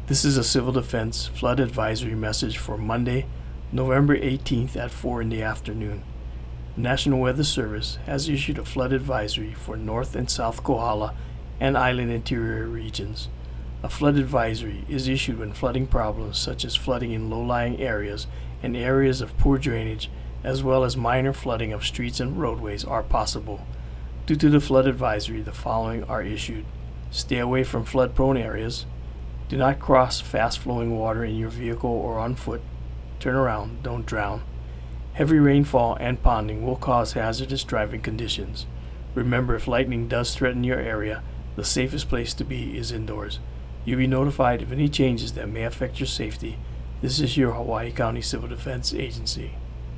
This is a Civil Defense flood advisory message for Monday, November 18th at 4 in the afternoon. The National Weather Service has issued a flood advisory for North and South Kohala and island interior regions. A flood advisory is issued when flooding problems such as flooding in low-lying areas and areas of poor drainage, as well as minor flooding of streets and roadways are possible. Due to the flood advisory, the following are issued. Stay away from flood-prone areas. Do not cross fast-flowing water in your vehicle or on foot. Turn around, don't drown. Heavy rainfall and ponding will cause hazardous driving conditions. Remember, if lightning does threaten your area, the safest place to be is indoors. You'll be notified of any changes that may affect your safety. This is your Hawaii County Civil Defense Agency.